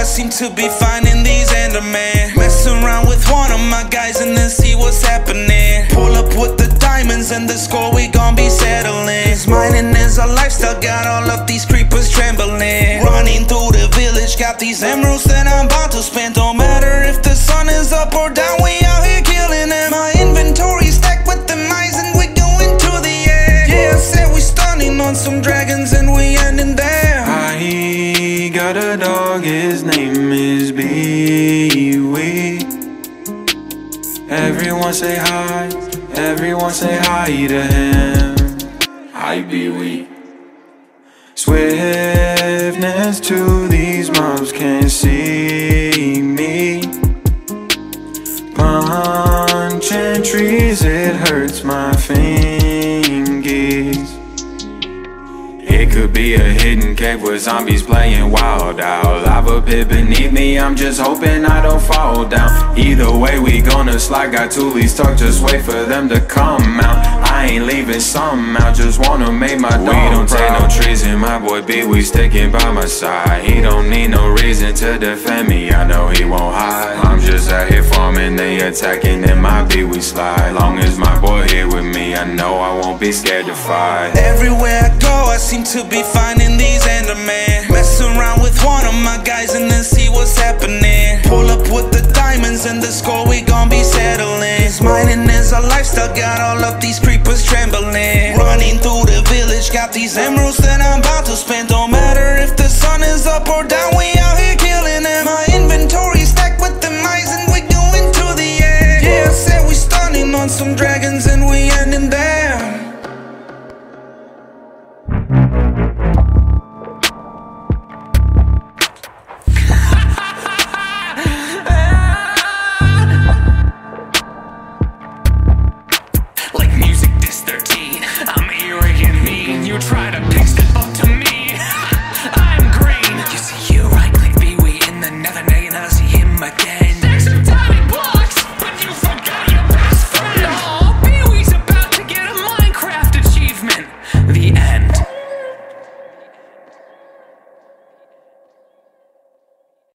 seem to be finding these Endermen. Mess around with one of my guys and then see what's happening. Pull up with the diamonds and the score, we gon' be settling. Mining is a lifestyle, got all of these creepers trembling. Running through the village, got these emeralds that I'm about to spend. Don't matter if the sun is up or down, we out here killing them. My inventory stacked with the mice and we going to the end. Yeah, I said we stunning on some dragons and we ending there. I got a dog, his name is Pee-wee. Everyone say hi, everyone say hi to him. Hi Pee-wee. Swiftness to these mobs can't see me. Punching trees, it hurts my fingers. It could be a hidden cave with zombies playing wild out. Lava pit beneath me, I'm just hoping I don't fall down. Either way we gonna slide, got toolies tucked, just wait for them to come out. I ain't leaving some out, just wanna make my dog proud. We don't take no treason, my boy B, we sticking by my side. He don't need no reason to defend me, I know he won't hide. I'm just out here farming, they attacking, and my B we slide. Long as my boy here with me, I know I won't be scared to fight. Everywhere I go, I seem to be finding these Endermen. Mess around with one of my guys and then see what's happening. Pull up with the diamonds and the score, we gon' be settling. Mining is a lifestyle, got all of these creepers trembling. Running through the village, got these emeralds that I'm about to spend. Don't matter if the sun is up or down, we out here killing them. My inventory stacked with the mice and we going to the end. Yeah, I said we stunning on some dragons and we ending there. You try to pick step up to me. I'm green. You see you right click B, we in the nether, now you see him again.